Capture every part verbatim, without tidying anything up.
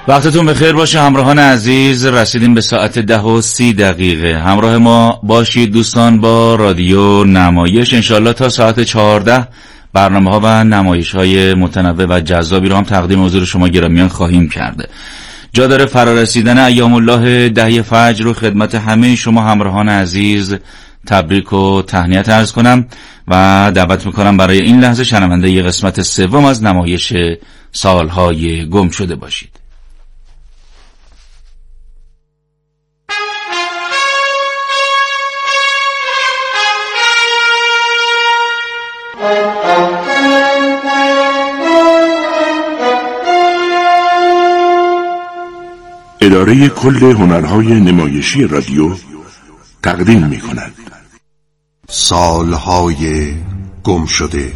وقتتون بخیر باشه همراهان عزیز. رسیدیم به ساعت ده و سی دقیقه. همراه ما باشید دوستان با رادیو نمایش. انشالله تا ساعت چهارده برنامه ها و نمایش های متنوع و جذابی رو هم تقدیم حضور شما گرامیان خواهیم کرده. جا داره فرارسیدن ایام الله دهی فجر رو خدمت همه شما همراهان عزیز تبریک و تهنیت عرض کنم و دعوت میکنم برای این لحظه شنونده ی قسمت سوم از نمایش سالهای گم شده باشید. اداره کل هنرهای نمایشی رادیو تقدیم می کند سالهای گم شده،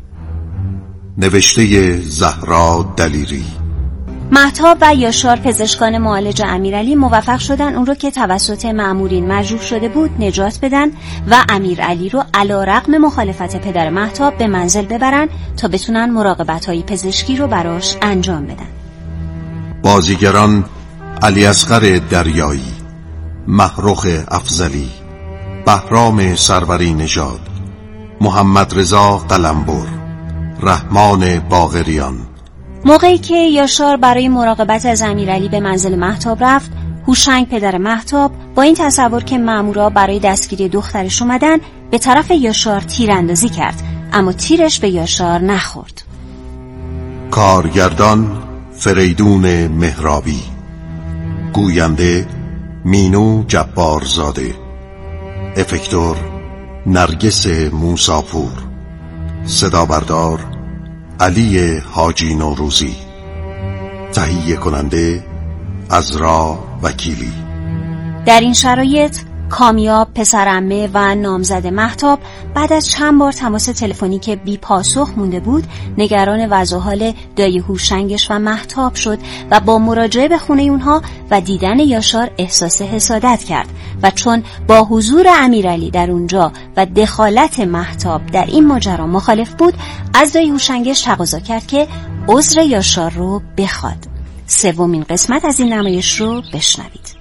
نوشته زهرا دلیری. مهتاب و یاشار پزشکان معالج امیرعلی موفق شدن اون رو که توسط مأمورین مجروح شده بود نجات بدن و امیرعلی رو علیرغم مخالفت پدر مهتاب به منزل ببرن تا بتونن مراقبت‌های پزشکی رو براش انجام بدن. بازیگران علی اصغر دریایی، محروخ افضلی، بهرام سروری نژاد، محمد رضا قلمبر، رحمان باقریان. موقعی که یاشار برای مراقبت از امیرعلی به منزل مهتاب رفت، هوشنگ پدر مهتاب با این تصور که مامورا برای دستگیری دخترش اومدن به طرف یاشار تیراندازی کرد، اما تیرش به یاشار نخورد. کارگردان فریدون مهرابی، گوینده مینو جبارزاده، افکتور نرگس موساپور، صدا بردار علی حاجی نوروزی، تهیه کننده عذرا وکیلی. در این شرایط کامیاب پسرعمه و نامزد مهتاب بعد از چند بار تماس تلفنی که بی پاسخ مونده بود نگران وضع و حال دایی هوشنگش و مهتاب شد و با مراجعه به خونه اونها و دیدن یاشار احساس حسادت کرد و چون با حضور امیرعلی در اونجا و دخالت مهتاب در این ماجرا مخالف بود از دایی هوشنگش تقاضا کرد که عذر یاشار رو بخواد. سومین قسمت از این نمایش رو بشنوید.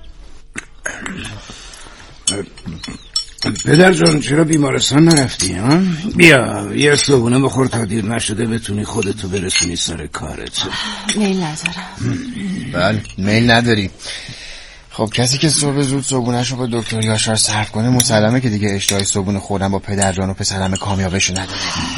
پدر جان چرا بیمارستان نرفتی ها؟ بیا یه صبونه بخور تا دیر نشده بتونی خودتو برسونی سر کارت. میل ندارم. بله میل نداری. خب کسی که صبح زود صبونه‌شو با دکتر یاشار صرف کنه مسلمه که دیگه اشتهای صبونه خوردن با پدر جان و پسرم کامیابشو نداره.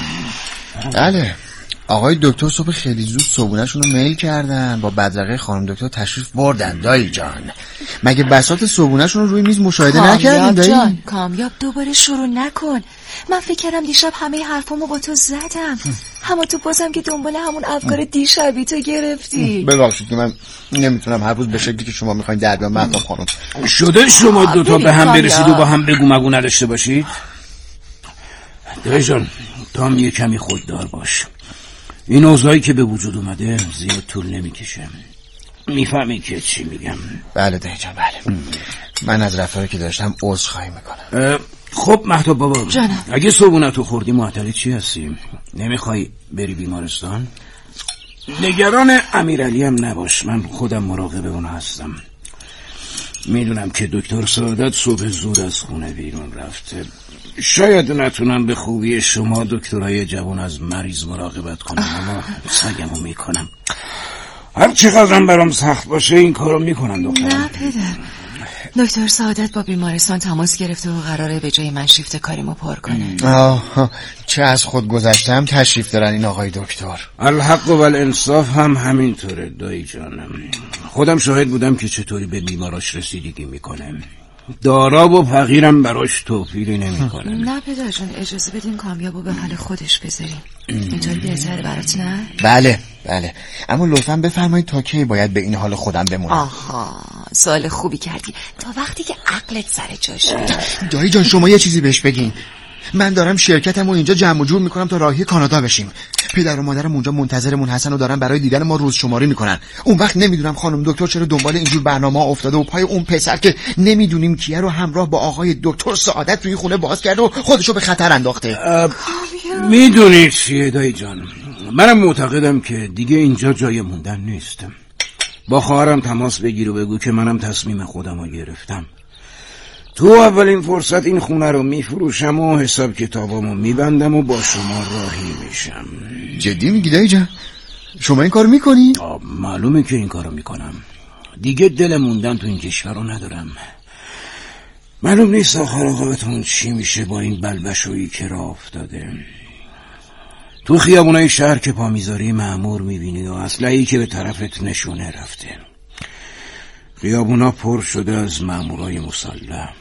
بله آقای دکتر صبح خیلی زود صبونه‌شون رو میل کردن، با بدرقه خانم دکتر تشریف بردن. دایی جان مگه بساط صبونه‌شون رو روی میز مشاهده نکردین دایی؟ جان کامیاب دوباره شروع نکن. من فکر کردم دیشب همه حرفامو با تو زدم، اما تو بازم که دنبال همون افکار دیشبی تو گرفتی. ببخشید که من نمیتونم هر روز به شکلی که شما میخواین در بیام. مهتاب خانم شده شما دوتا به هم برسید و با هم بگو مگو نداشته باشید؟ دایی جان تو هم یه کمی خوددار باش. این اوضاعی که به وجود اومده زیاد طول نمیکشه. میفهمی که چی میگم؟ بله دایی جان بله. من از رفتاری که داشتم عذرخواهی میکنم. خب مهتاب بابا جانم. اگه صبونتو خوردی معطل چی هستی؟ نمیخوای بری بیمارستان؟ نگران امیرعلی هم نباش، من خودم مراقب اون هستم. میدونم که دکتر سعادت صبح زود از خونه بیرون رفته. شاید نتونم به خوبی شما دکترای جوان از مریض مراقبت کنم، اما سعیمو میکنم. هر چقدرم برام سخت باشه این کارو میکنم دکتر. نه پدر، دکتر سعادت با بیمارستان تماس گرفته و قراره به جای من شیفت کاریمو پر کنه. آه چه از خود گذشتم تشریف دارن این آقای دکتر. الحق و الانصاف هم همینطوره دایی جانم. خودم شاهد بودم که چطوری به بیماراش رسیدگی میکنه. دارا و فقیرم براش توفیری نمی کنه. نه پدر جان اجازه بدین کامیابو به حال خودش بذاریم، اینطوری بهتره برات نه؟ بله بله، اما لطفاً بفرمایید تا کی باید به این حال خودم بمونم؟ آها سوال خوبی کردی، تا وقتی که عقلت سر جاش بیاد. دایی جان شما یه چیزی بهش بگین. من دارم شرکتمو اینجا جمع و جور میکنم تا راهی کانادا بشیم. پدر و مادرم اونجا منتظرمون هستن و دارن برای دیدن ما روز شماری میکنن. اون وقت نمیدونم خانم دکتر چرا دنبال اینجور برنامه افتاده و پای اون پسر که نمیدونیم کیه رو همراه با آقای دکتر سعادت توی خونه باز کرده و خودشو به خطر انداخته. میدونی چیه دایی جان، منم معتقدم که دیگه اینجا جای موندن نیست. با خواهرم تماس بگیر و بگو که منم تصمیم خودم رو گرفتم. تو اولین فرصت این خونه رو میفروشم و حساب کتابامو میبندم و با شما راهی میشم. جدی میگی دایی جان؟ شما این کار میکنی؟ معلومه که این کارو میکنم. دیگه دل موندن تو این کشور رو ندارم. معلوم نیست آخر عاقبتون چی میشه با این بلبشویی که راه افتاده. تو خیابونای شهر که پا میذاری مأمور میبینی و اسلحه‌ای که به طرفت نشونه رفته. خیابونا پر شده از مأمورای مسلح.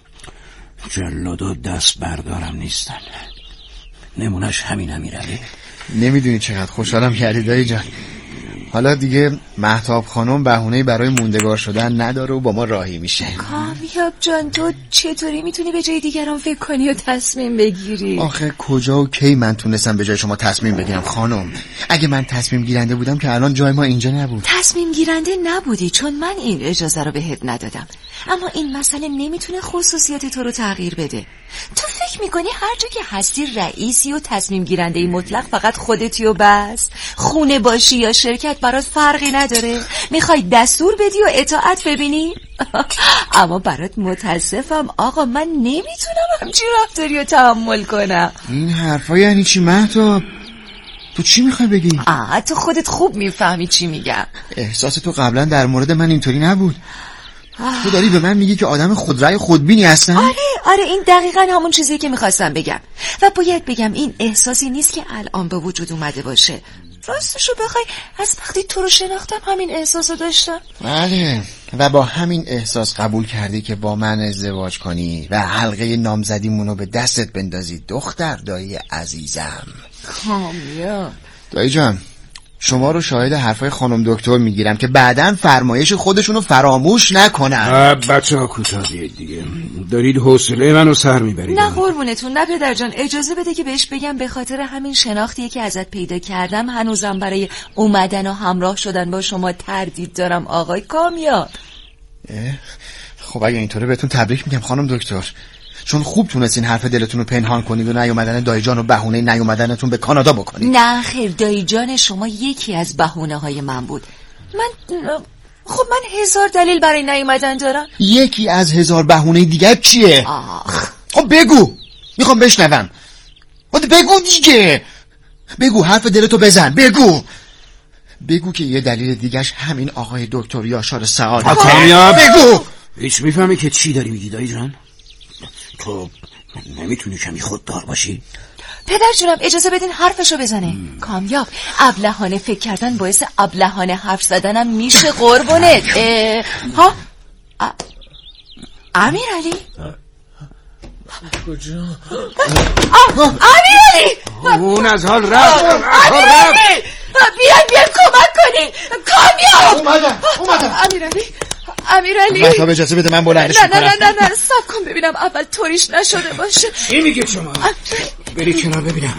جلادا دست بردارم نیستن. نمونش همین امیرعلی. نمیدونی چقدر خوشحالم کردی دایی جان. حالا دیگه مهتاب خانم بهونه‌ای برای موندگار شدن نداره و با ما راهی میشه. کامیاب جان تو چطوری میتونی به جای دیگران فکر کنی و تصمیم بگیری؟ آخه کجا و کی من تونستم به جای شما تصمیم بگیرم خانم؟ اگه من تصمیم گیرنده بودم که الان جای ما اینجا نبود. تصمیم گیرنده نبودی چون من این اجازه رو بهت ندادم. اما این مسئله نمیتونه خصوصیات تو رو تغییر بده. تو فکر میکنی هر جا که هستی رئیسی و تصمیم گیرنده مطلق فقط خودتی و بس؟ خونه باشی یا شرکت برات فرقی نداره؟ میخوای دستور بدی و اطاعت ببینی؟ اما برات متاسفم آقا، من نمیتونم همچین رفتاری رو تحمل کنم. این حرفا یعنی چی مهتاب؟ تو چی میخوای بگی؟ آه تو خودت خوب میفهمی چی میگم. احساس تو قبلا در مورد من اینطوری نبود. تو داری به من میگی که آدم خودرأی خودبینی هستم؟ آره آره این دقیقاً همون چیزی که میخواستم بگم. و باید بگم این احساسی نیست که الان به وجود اومده باشه. راستشو بخوای از وقتی تو رو شناختم همین احساسو داشتم. بله و با همین احساس قبول کردی که با من ازدواج کنی و حلقه نامزدیمونو به دستت بندازی دختر دایی عزیزم. کامیاب دایی جان، شما رو شاهد حرفای خانم دکتر میگیرم که بعداً فرمایش خودشونو فراموش نکنن. بچه ها کوتاه بیاید دیگه، دارید حوصله منو سر میبرید. نه قربونتون، نه پدر جان، اجازه بده که بهش بگم به خاطر همین شناختیه که ازت پیدا کردم هنوزم برای اومدن و همراه شدن با شما تردید دارم آقای کامیاب. خب اگه اینطوره بهتون تبریک میگم خانم دکتر، چون خوب تونستین حرف دلتون رو پنهان کنید و نیومدن دایی جان و بهونه نیومدنتون به کانادا بکنید. نه خیر، دایی جان شما یکی از بهونه های من بود. من خب من هزار دلیل برای نیومدن دارم. یکی از هزار بهونه دیگه چیه؟ آخ خب بگو، میخوام بشنوم. خب بگو دیگه، بگو حرف دلتو بزن، بگو بگو که یه دلیل دیگهش همین آقای دکتر یاشار سعادت. کامیاب بگو. هیچ میفهمی که چی داری میگی دایی جان؟ تو نمیتونی کمی خوددار باشی؟ پدر جونم اجازه بدین حرفشو بزنه. م. کامیاب ابلهانه فکر کردن باعث ابلهانه حرف زدنم میشه قربونت. ها امیرعلی کجا؟ امیرعلی اون از حال رفت. امیرعلی بیاین بیاین کمک کنین. کامیاب اومدم اومدم امیرعلی امیرعلی مهتاب اجازه بده من بلندش نه نه نه نه نه صبر کن ببینم اول طوریش نشده باشه. چی میگه شما؟ بری کنار ببینم.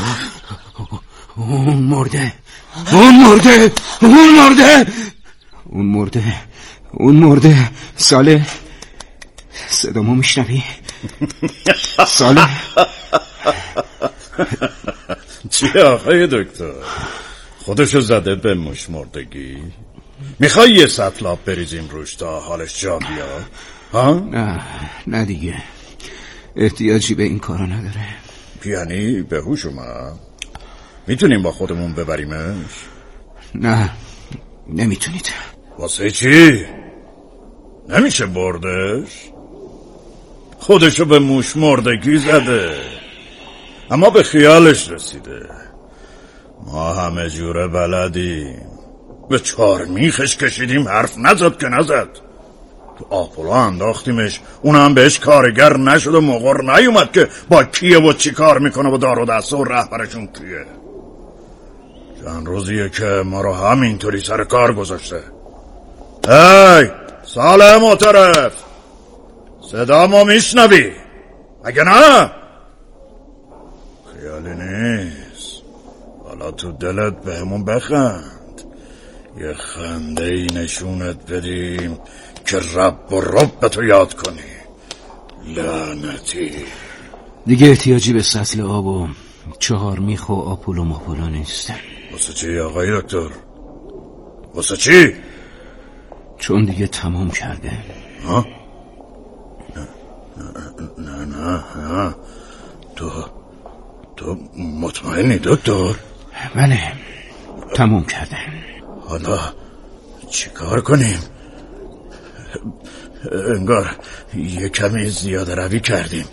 اون مرده اون مرده اون مرده اون مرده اون مرده ساله صدامو میشنوی؟ ساله چی آقای دکتر؟ خودشو زده به مشمردگی؟ میخوای یه سطل آب بریزیم روش تا حالش جا بیاد؟ ها؟ نه نه دیگه احتیاجی به این کارا نداره. یعنی به هوش اومد؟ میتونیم با خودمون ببریمش؟ نه نمیتونید. واسه چی؟ نمیشه بردش؟ خودشو به مشمردگی زده اما به خیالش رسیده. ما همه جوره بلدیم، به چهار میخش کشیدیم حرف نزد که نزد. تو آپولو انداختیمش، اون هم بهش کارگر نشد و مغر نیومد که با کیه و چی کار میکنه و دار و دسته و رهبرشون کیه. چند روزیه که ما رو همینطوری سر کار گذاشته. ای ساله معترف، صدا ما میشنوی؟ اگه نه خیالی نیست، حالا تو دلت به همون بخند، یه خنده ای نشونت بدیم که رب و رب تو یاد کنی. لعنتی دیگه احتیاجی به سطل آب و چهار میخ و آپولو ماپولو نیست. واسه چی آقای دکتر؟ واسه چی؟ چون دیگه تمام کرده. ها؟ نه نه نه نه تو تو مطمئنی دکتر؟ بله تمام کرده. حالا چی کار کنیم؟ انگار یه کمی زیاده روی کردیم.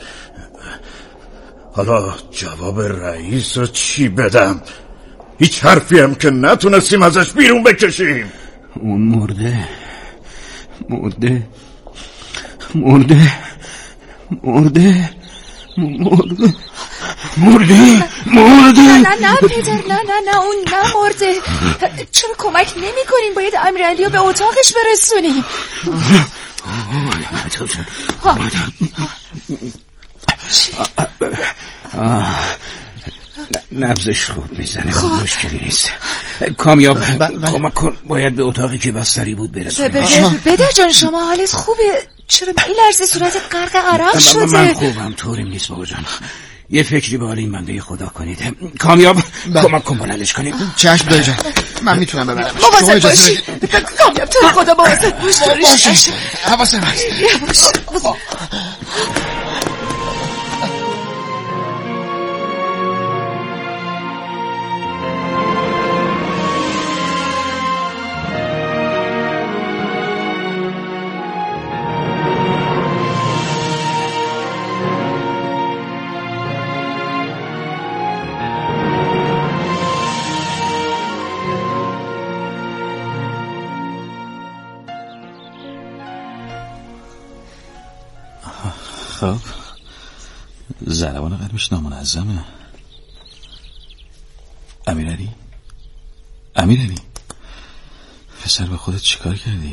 حالا جواب رئیس رو چی بدم؟ هیچ حرفی هم که نتونستیم ازش بیرون بکشیم. اون مرده مرده مرده مرده مرده مرده مرده. نه نه نه پدر، نه نه نه اون نمرده. چرا کمک نمی کنین؟ باید امیرعلی رو به اتاقش برسونیم. نبضش خوب میزنه، مشکلی نیست. کامیاب کمک کن، باید به اتاقی که بستری بود برسونیم. پدر جان شما حالت خوبه؟ چرا این لرزه صورت غرق عرق شده؟ من خوبم، طوریم نیست بابا جان. یه فکری به حال این بنده خدا کنید. کامیاب کمک کن بلندش کنید. چشم دایی جان، من میتونم ببرم. مواظب باشی کامیاب، تو خدا مواظب باش. باشی حواسم هست. خب ضربان قلبش نامنظمه. امیرعلی امیرعلی پسر به خودت چیکار کردی؟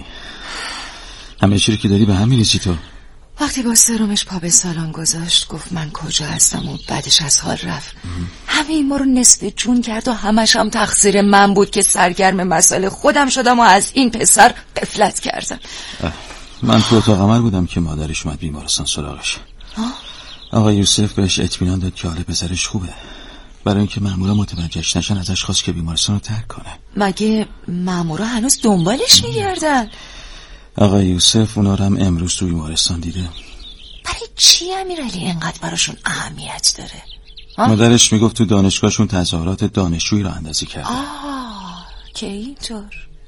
همه چی رو که داری به هم میریزی تو. وقتی با سرمش پا به سالن گذاشت گفت من کجا هستم و بعدش از حال رفت. همه این ما رو نصف جون کرد و همش هم تقصیر من بود که سرگرم مسائل خودم شدم و از این پسر غفلت کردم. من تو اتاق عمل بودم که مادرش اومد بیمارستان سراغش. آقا یوسف بهش اطمینان داد که حال پسرش خوبه. برای اینکه مامورا متوجهش نشن ازش خواست که بیمارستان رو ترک کنه. مگه مامورا هنوز دنبالش میگردن؟ آقا یوسف اونا رو هم امروز تو بیمارستان دیده. برای چی امیرعلی اینقدر براشون اهمیت داره؟ مادرش میگفت تو دانشگاهشون تظاهرات دانشجویی رو اندازی کرده. آه که اینطور.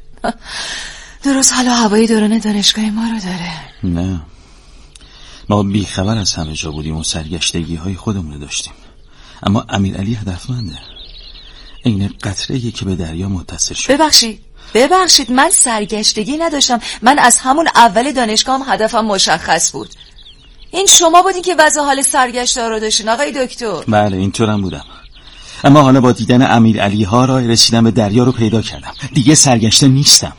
درست حالا هوای دوران دانشگاه ما رو داره. نه ما بیخبر از همه جا بودیم و سرگشتگی های خودمون رو داشتیم، اما امیرعلی هدفمنده. این قطره‌ای که به دریا متصل شد. ببخشید ببخشید من سرگشتگی نداشتم. من از همون اول دانشگاه هم هدفم مشخص بود. این شما بودین که وضع حال سرگشته رو داشتین آقای دکتر. بله اینطورم بودم، اما حالا با دیدن امیرعلی ها راه رسیدن به دریا رو پیدا کردم. دیگه سرگشته نیستم.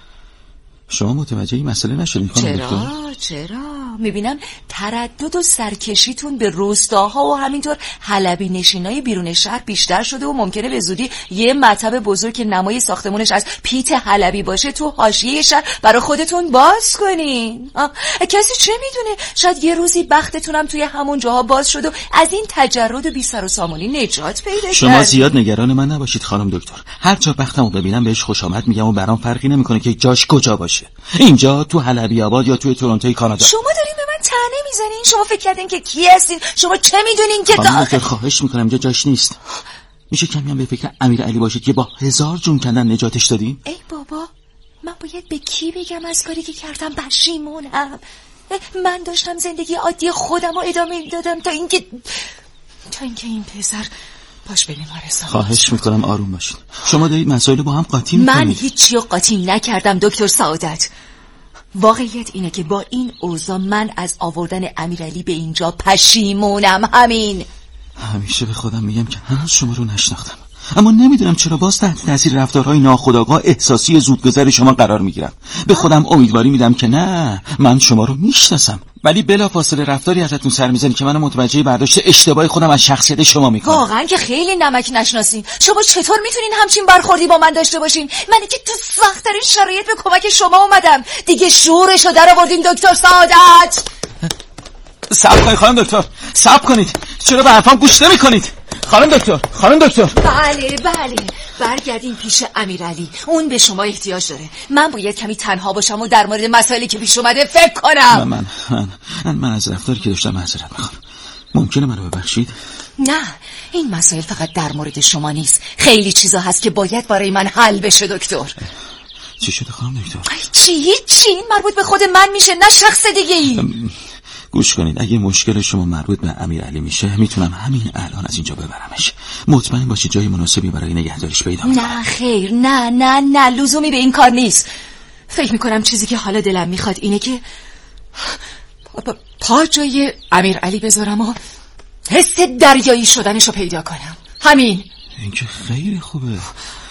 شما متوجه این مسئله نشدین خانم دکتر؟ چرا چرا میبینم تردد و سرکشیتون به روستاها و همینطور حلبی نشینای بیرون شهر بیشتر شده و ممکنه به زودی یه مطب بزرگ که نمای ساختمونش از پیت حلبی باشه تو حاشیه شهر برای خودتون باز کنین. کسی چه میدونه، شاید یه روزی بختتونم توی همون جاها باز شد و از این تجرد و بی سر و سامانی نجات پیدا کنید. شما زیاد نگران من نباشید خانم دکتر. هر جا بختمو ببینم بهش خوش آمد میگم و برام فرقی نمیکنه که جاش کجا باشه، اینجا تو حلبی آباد یا توی تورنتوی کانادا. شما دارین به من طعنه میزنین؟ شما فکر کردین که کی هستین؟ شما چه میدونین که خانم دکتر خواهش میکنم اینجا جاش نیست. میشه کمی هم به فکر امیرعلی باشه که با هزار جون کندن نجاتش دادین؟ ای بابا من باید به کی بگم از کاری که کردم پشیمونم؟ من داشتم زندگی عادی خودم رو ادامه میدادم تا اینکه تا اینکه این پسر باش به بیمارستان. خواهش میکنم آروم باشین. شما دارید مسائل با هم قاطی میکنید. من هیچی رو قاطی نکردم دکتر سعادت. واقعیت اینه که با این اوضاع من از آوردن امیرعلی به اینجا پشیمونم. همین. همیشه به خودم میگم که هنوز شما رو نشناختم، اما نمیدونم چرا باز تحت تاثیر رفتارهای ناخودآگاه احساسی زودگذر شما قرار میگیرم. به خودم امیدواری میدم که نه، من شما رو میشناسم، ولی بلافاصله رفتاری ازتون سر میزنی که منو متوجه برداشت اشتباه خودم از شخصیت شما میکنه. واقعا که خیلی نمک نشناسین. شما چطور میتونین همچین برخوردی با من داشته باشین؟ منی که تو سخت‌ترین شرایط به کمک شما اومدم. دیگه شورشو در آوردین دکتر سعادت. صبر کنید خانم دکتر، صبر کنید. چرا به حرفام گوش نمی‌کنید؟ خانم دکتر، خانم دکتر. بله بله برگردین پیش امیرعلی، اون به شما احتیاج داره. من باید کمی تنها باشم و در مورد مسائلی که پیش اومده فکر کنم. من من من, من از رفتاری که داشتم معذرت میخوام. ممکنه منو ببخشید؟ نه، این مسائل فقط در مورد شما نیست. خیلی چیزا هست که باید برای من حل بشه دکتر. چی شده خانم دکتر؟ چی؟ چی؟ این مربوط به خود من میشه، نه شخص دیگه ای. گوش کنید، اگه مشکل شما مربوط به امیرعلی میشه میتونم همین الان از اینجا ببرمش. مطمئن باشید جای مناسبی برای نگهداریش پیدا میکنم. نه خیر، نه نه نه لزومی به این کار نیست. فکر میکنم چیزی که حالا دلم میخواد اینه که پا جای امیرعلی بذارم و حس دریایی شدنشو پیدا کنم. همین. این که خیلی خوبه،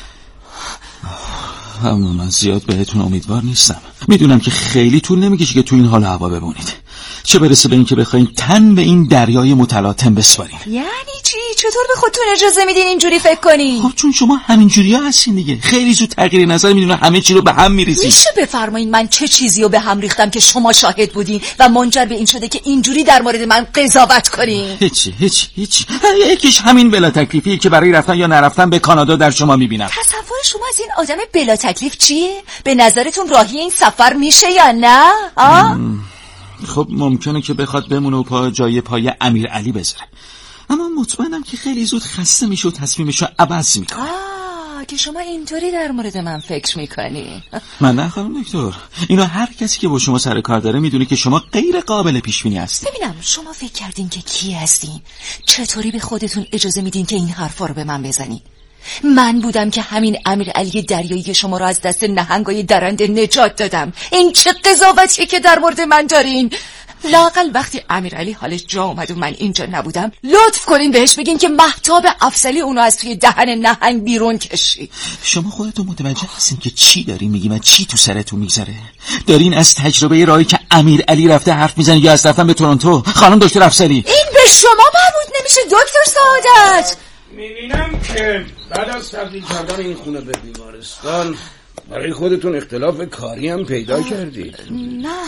اما من زیاد بهتون امیدوار نیستم. میدونم که خیلی طول نمیکشه که تو این حال هوا بمونید، چه برسه به این که بخواین تن به این دریای متلاطم بسپارین. یعنی چی؟ چطور به خودتون اجازه میدین اینجوری فکر کنین؟ خب چون شما همین جوریا هستین دیگه. خیلی زود تغییر نظر میدونه، همه چی رو به هم میریزین. میشه بفرمایین من چه چیزی رو به هم ریختم که شما شاهد بودین و منجر به این شده که اینجوری در مورد من قضاوت کنین؟ هیچی هیچ هیچ یکیش همین بلا تکلیفی که برای رفتن یا نرفتن به کانادا در شما میبینم. تصور شما از این آدم بلا تکلیف چیه؟ به نظرتون راهی این سفر میشه یا نه؟ آ؟ خب ممکنه که بخواد بمونه و پا جای پای امیرعلی بذاره، اما مطمئنم که خیلی زود خسته میشه و تصمیمشو عوض میکنه. آه که شما اینطوری در مورد من فکر میکنی؟ من نه خانم دکتر، اینو هر کسی که با شما سر کار داره میدونه که شما غیر قابل پیش بینی هستین. ببینم شما فکر کردین که کی هستین؟ چطوری به خودتون اجازه میدین که این حرفا رو به من بزنین؟ من بودم که همین امیرعلی دریایی شما را از دست نهنگای درنده نجات دادم. این چه قضاوتیه که در مورد من دارین؟ لااقل وقتی امیرعلی حالش جا اومد و من اینجا نبودم لطف کنین بهش بگین که مهتاب افضلی اونو از توی دهن نهنگ بیرون کشید. شما خودتون متوجه هستین که چی داری میگی و چی تو سرتون میگذره؟ دارین از تجربه راهی که امیرعلی رفته حرف میزنین یا از رفتن به تورنتو؟ خانم دکتر افضلی، این به شما مربوط نمیشه دکتر سعادت. میبینم که بعد از تبدیل کردن این خونه به بیمارستان برای خودتون اختلاف کاری هم پیدا کردید. نه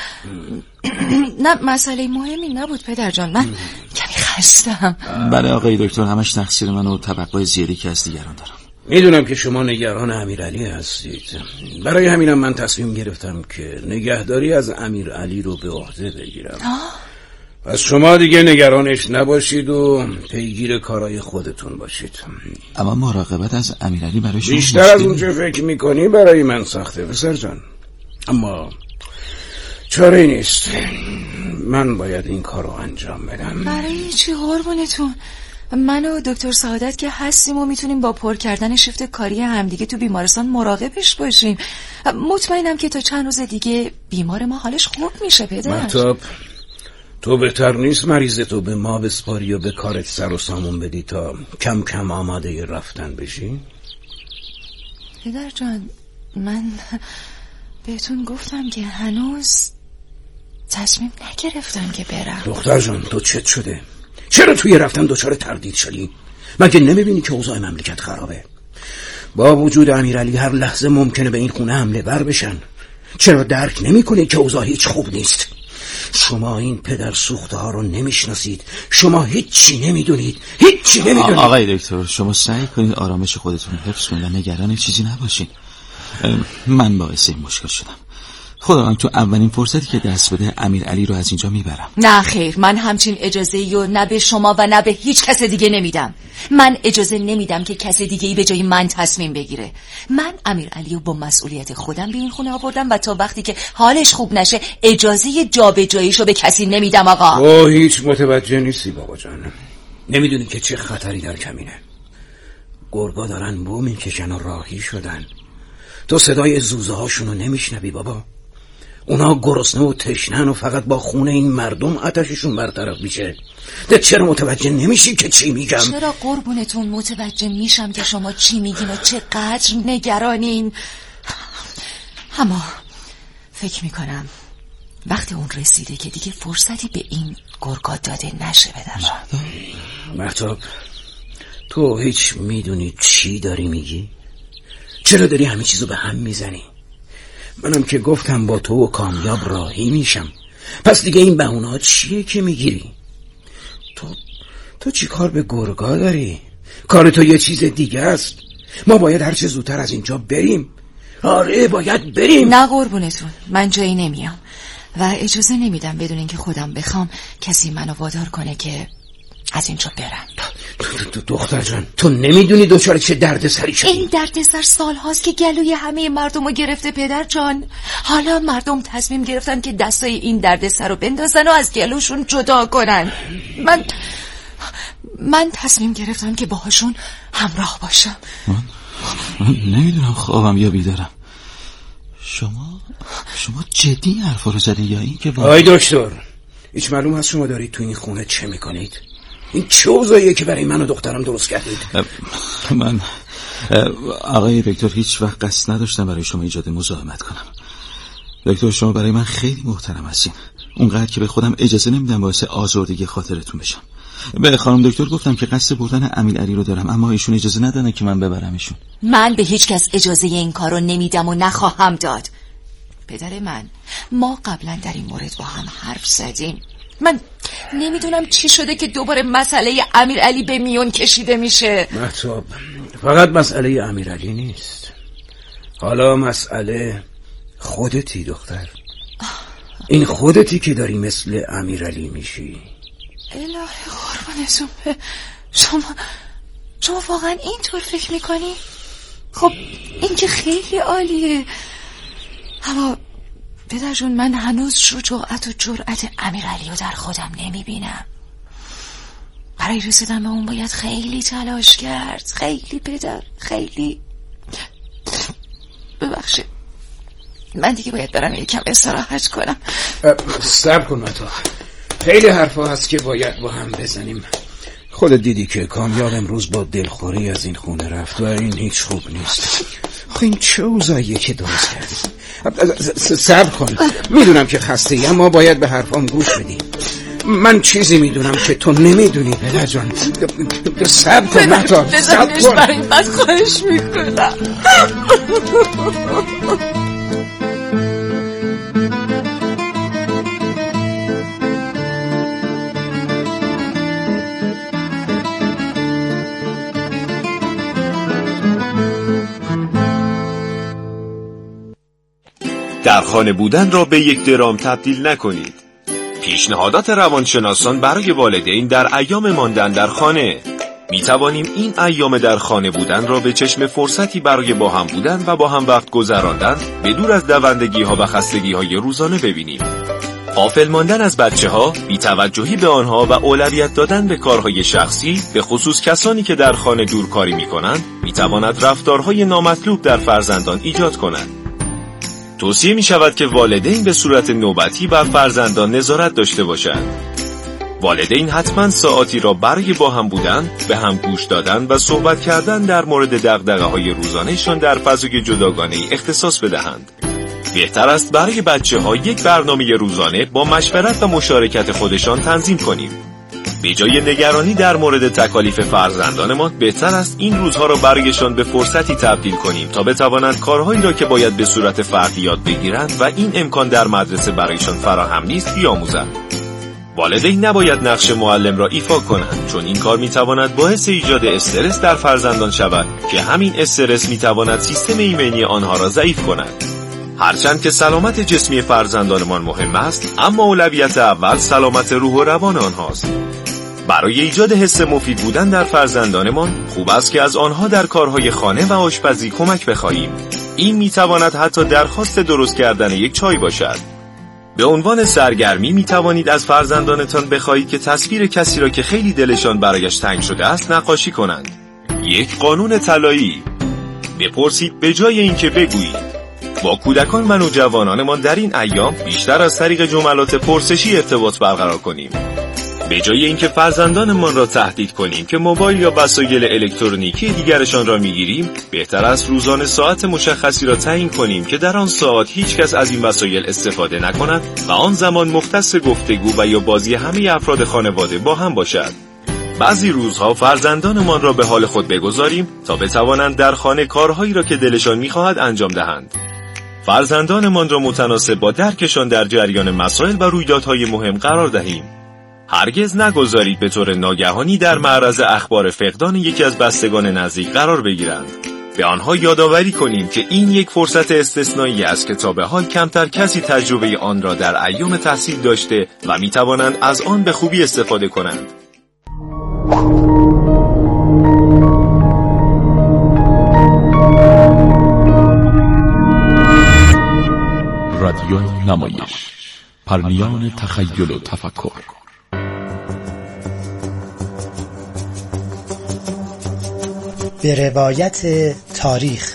نه مسئله مهمی نبود پدر جان، من کمی خستم. بله آقای دکتر، همش تقصیر من و توقع زیادی که از دیگران دارم. میدونم که شما نگران امیرعلی هستید، برای همینم من تصمیم گرفتم که نگهداری از امیرعلی رو به عهده بگیرم. آه. پس شما دیگه نگرانش نباشید و پیگیر کارهای خودتون باشید. اما مراقبت از امیرعلی برای شما بیشتر از اون چه فکر میکنی برای من سخته پسر جان، اما چاره نیست، من باید این کارو انجام بدم. برای چی قربونتون؟ من و دکتر سعادت که هستیم و میتونیم با پر کردن شیفت کاری همدیگه تو بیمارستان مراقبش باشیم. مطمئنم که تا چند روز دیگه بیمار ما حالش خوب میشه پدر. مهتاب، تو بهتر نیست مریض تو به ما بسپاری و به کارت سر و سامون بدی تا کم کم آماده رفتن بشی؟ پدر جان، من بهتون گفتم که هنوز تصمیم نگرفتم که برم. دختر جان، تو چت شده؟ چرا توی رفتن دچار تردید شدی؟ مگه نمیبینی که اوضاع مملکت خرابه؟ با وجود امیرعلی هر لحظه ممکنه به این خونه حمله بر بشن. چرا درک نمیکنی که اوضاع هیچ خوب نیست؟ شما این پدر سوخته ها رو نمیشناسید، شما هیچی نمیدونید، هیچی نمیدونید. آقای دکتر، شما سعی کنید آرامش خودتون رو حفظ کنید و نگران چیزی نباشین. من باعث این مشکل شدم. خودم تو اولین فرصتی که دست بده امیرعلی رو از اینجا میبرم. نه خیر، من همچین اجازه‌ای رو نه به شما و نه به هیچ کس دیگه نمیدم. من اجازه نمیدم که کس دیگه‌ای به جای من تصمیم بگیره. من امیرعلی رو با مسئولیت خودم به این خونه آوردم و تا وقتی که حالش خوب نشه اجازه جابجاییشو به کسی نمیدم. آقا او هیچ متوجه نیستی بابا جان، نمیدونی که چه خطری در کمینه. گرگا دارن بو میکشن و راهی شدن، تو صدای زوزه هاشونو نمیشنوی بابا؟ اونا گرسنه و تشنن و فقط با خون این مردم آتششون برطرف میشه. ده چرا متوجه نمیشی که چی میگم؟ چرا قربونتون متوجه میشم که شما چی میگین و چقدر نگرانین، اما فکر میکنم وقتی اون رسیده که دیگه فرصتی به این گرگا داده نشه. بدر مهتاب، تو هیچ میدونی چی داری میگی؟ چرا داری همه چیزو به هم میزنی؟ منم که گفتم با تو و کامیاب راهی میشم، پس دیگه این بهونه‌ها چیه که میگیری؟ تو تو چی کار به گرگا داری؟ کار تو یه چیز دیگه است. ما باید هر چه زودتر از اینجا بریم. آره باید بریم. نه قربونتون، من جایی نمیام و اجازه نمیدم بدون اینکه خودم بخوام کسی منو وادار کنه که از اینجا برم. دختر جان، تو نمیدونی دچار چه دردسری شدی؟ این دردسر سال هاست که گلوی همه مردم رو گرفته پدر جان. حالا مردم تصمیم گرفتن که دستای این دردسر رو بندازن و از گلوشون جدا کنن. من من تصمیم گرفتم که باهاشون همراه باشم. من, من نمیدونم خوابم یا بیدارم. شما شما جدی حرفا رو زدین یا این که با... آی دکتر، هیچ معلوم هست شما دارید تو این خونه چه میکنید؟ این چه اوضاعیه که برای من و دخترم درست کردید؟ من آقای دکتر هیچ وقت قصد نداشتم برای شما ایجاد مزاحمت کنم. دکتر شما برای من خیلی محترم هستین، اونقدر که به خودم اجازه نمیدم باعث آزردگی خاطرتون بشم. به خانم دکتر گفتم که قصد بردن امیرعلی رو دارم، اما ایشون اجازه ندادن که من ببرمشون. من به هیچ کس اجازه این کار رو نمیدم و نخواهم داد. پدر من، ما قبلا در این مورد با هم حرف زدیم. من نمیدونم چی شده که دوباره مسئله امیرعلی به میون کشیده میشه. مهتاب، فقط مسئله امیرعلی نیست، حالا مسئله خودتی دختر. این خودتی که داری مثل امیرعلی میشی. الهی قربونتون، شما شما واقعا اینطور فکر میکنی؟ خب این که خیلی عالیه، اما پدر جون من هنوز شجاعت و جرأت امیرعلی رو در خودم نمیبینم. برای رسیدن به اون باید خیلی تلاش کرد. خیلی پدر، خیلی. ببخشید، من دیگه باید برم یکم استراحت کنم. صبر کن متا، خیلی حرفا هست که باید با هم بزنیم. خودت دیدی که کامیاب امروز با دلخوری از این خونه رفت و این هیچ خوب نیست. خب این چه اوضاعیه که درست کردی؟ صبر کن، میدونم که خسته ای، اما باید به حرفام گوش بدی. من چیزی میدونم که تو نمیدونی پدر جان. صبر کن متا، صبر کن. برای من خواهش میکنم. در خانه بودن را به یک درام تبدیل نکنید. پیشنهادات روانشناسان برای والدین در ایام ماندن در خانه. می توانیم این ایام در خانه بودن را به چشم فرصتی برای با هم بودن و با هم وقت گذراندن به دور از دوندگی ها و خستگی های روزانه ببینیم. غافل ماندن از بچه ها، بی‌توجهی به آنها و اولویت دادن به کارهای شخصی، به خصوص کسانی که در خانه دورکاری می کنند، می تواند رفتارهای نامطلوب در فرزندان ایجاد کند. توصیه می شود که والدین به صورت نوبتی بر فرزندان نظارت داشته باشند. والدین حتما ساعاتی را برای با هم بودن، به هم گوش دادن و صحبت کردن در مورد دغدغه‌های روزانه‌شان در فضای جداگانه‌ای اختصاص بدهند. بهتر است برای بچه‌ها یک برنامه روزانه با مشورت و مشارکت خودشان تنظیم کنیم. به جای نگرانی در مورد تکالیف فرزندانمان، بهتر است این روزها را برایشان به فرصتی تبدیل کنیم تا بتوانند کارهایی را که باید به صورت فردی یاد بگیرند و این امکان در مدرسه برایشان فراهم نیست بیاموزند. والدین نباید نقش معلم را ایفا کنند، چون این کار میتواند باعث ایجاد استرس در فرزندان شود که همین استرس میتواند سیستم ایمنی آنها را ضعیف کند. هرچند که سلامت جسمی فرزندانمان مهم است، اما اولویت اول سلامت روح و روان آنهاست. برای ایجاد حس مفید بودن در فرزندانمان، خوب است که از آنها در کارهای خانه و آشپزی کمک بخواهیم. این میتواند حتی درخواست درست کردن یک چای باشد. به عنوان سرگرمی میتوانید از فرزندانتان بخواهید که تصویر کسی را که خیلی دلشان برایش تنگ شده است نقاشی کنند. یک قانون طلایی: بپرسید به جای اینکه بگویید. با کودکان و نوجوانانمان در این ایام بیشتر از طریق جملات پرسشی ارتباط برقرار کنیم. به جای اینکه فرزندانمان را تهدید کنیم که موبایل یا وسایل الکترونیکی دیگرشان را میگیریم، بهتر است روزانه ساعت مشخصی را تعیین کنیم که در آن ساعت هیچ کس از این وسایل استفاده نکند و آن زمان مختص گفتگو و یا بازی همه افراد خانواده با هم باشد. بعضی روزها فرزندانمان را به حال خود بگذاریم تا بتوانند در خانه کارهایی را که دلشان می‌خواهد انجام دهند. فرزندانمان را متناسب با درکشان در جریان مسائل و رویدادهای مهم قرار دهیم. هرگز نگذارید به طور ناگهانی در معرض اخبار فقدان یکی از بستگان نزدیک قرار بگیرند. به آنها یادآوری کنیم که این یک فرصت استثنایی است که تا به حال کمتر کسی تجربه آن را در ایام تحصیل داشته و می توانند از آن به خوبی استفاده کنند. رادیو نمایش، پرنیان تخیل و تفکر. به روایت تاریخ،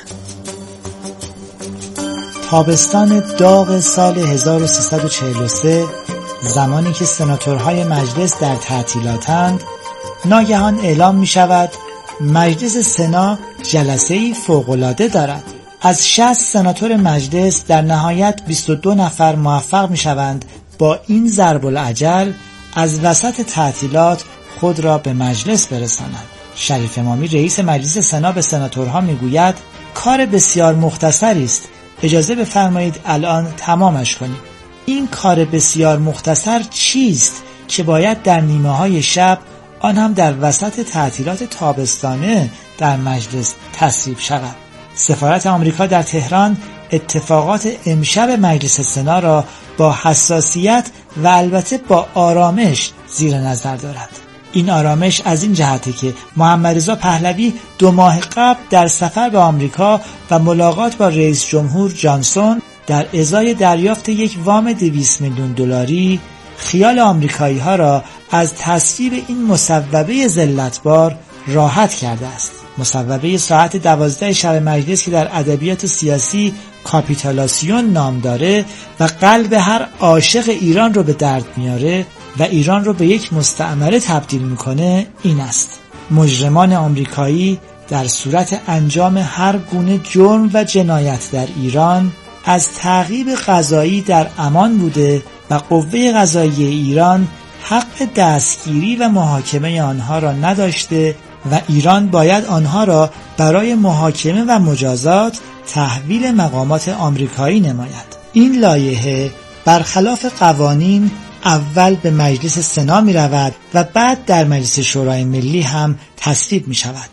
تابستان داغ سال هزار و سیصد و چهل و سه، زمانی که سناتورهای مجلس در تعطیلاتند، ناگهان اعلام می شود مجلس سنا جلسه‌ای فوق‌العاده دارد. از شصت سناتور مجلس در نهایت بیست و دو نفر موفق می شوند با این ضرب الاجل از وسط تعطیلات خود را به مجلس برسانند. شریف امامی رئیس مجلس سنا به سناتورها می گوید کار بسیار مختصری است، اجازه بفرمایید الان تمامش کنیم. این کار بسیار مختصر چیست که باید در نیمه های شب، آن هم در وسط تعطیلات تابستانه، در مجلس تصویب شود؟ سفارت آمریکا در تهران اتفاقات امشب مجلس سنا را با حساسیت و البته با آرامش زیر نظر دارد. این آرامش از این جهته که محمد رضا پهلوی دو ماه قبل در سفر به آمریکا و ملاقات با رئیس جمهور جانسون در ازای دریافت یک وام دویست میلیون دلاری خیال آمریکایی ها را از تصویب این مصوبه ذلتبار راحت کرده است. مصوبه ساعت دوازده شب مجلس که در ادبیات سیاسی کاپیتولاسیون نام داره و قلب هر عاشق ایران رو به درد میاره و ایران رو به یک مستعمره تبدیل میکنه این است: مجرمان آمریکایی در صورت انجام هر گونه جرم و جنایت در ایران از تعقیب قضایی در امان بوده و قوه قضاییه ایران حق دستگیری و محاکمه آنها را نداشته و ایران باید آنها را برای محاکمه و مجازات تحویل مقامات آمریکایی نماید. این لایحه برخلاف قوانین اول به مجلس سنا می رود و بعد در مجلس شورای ملی هم تصویب می شود.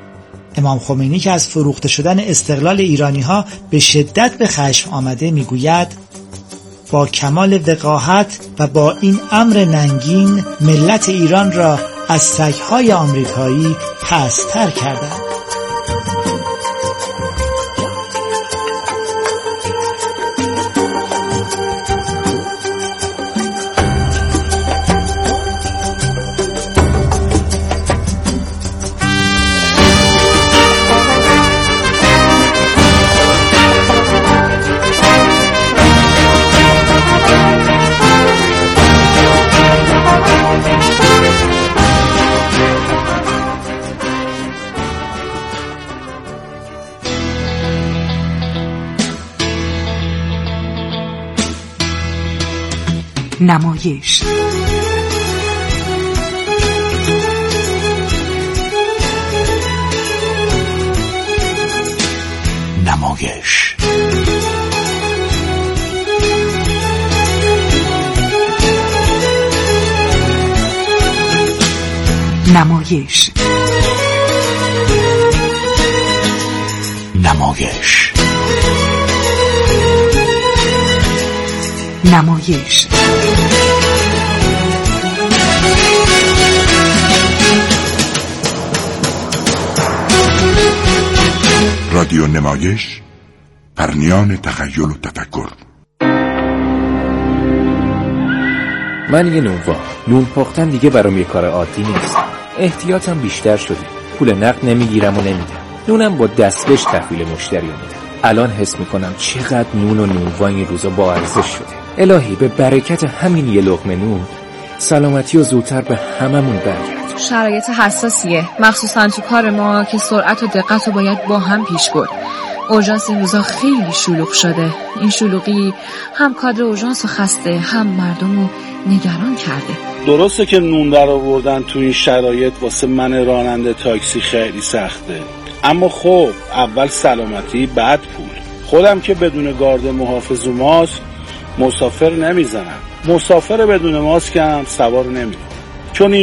امام خمینی که از فروخته شدن استقلال ایرانی ها به شدت به خشم آمده می گوید با کمال وقاحت و با این امر ننگین ملت ایران را از سگ‌های آمریکایی پست‌تر کردند. نمایش. نمایش نمایش نمایش نمایش رادیو نمایش، پرنیان تخیل و تفکر. من یه نونوا نون پختن دیگه برام یه کار عادی نیست. احتیاطم بیشتر شده، پول نقد نمیگیرم و نمیدم، نونم با دستکش تحویل مشتری میدم. الان حس میکنم چقدر نون و نونوا این روزا با ارزش شده. الهی به برکت همین یه لقمه نون سلامتی و زودتر به هممون برگرد. شرایط حساسیه، مخصوصا تو کار ما که سرعت و دقت رو باید با هم پیش برد. اورژانس این روزا خیلی شلوغ شده. این شلوغی هم کادر اورژانس رو خسته، هم مردم رو نگران کرده. درسته که نون در آوردن تو این شرایط واسه من راننده تاکسی خیلی سخته، اما خب اول سلامتی بعد پول. خودم که بدون گارد محافظ و ماسک مسافر نمیزنم، مسافر بدون ماسک هم سوار نمیدم، چون این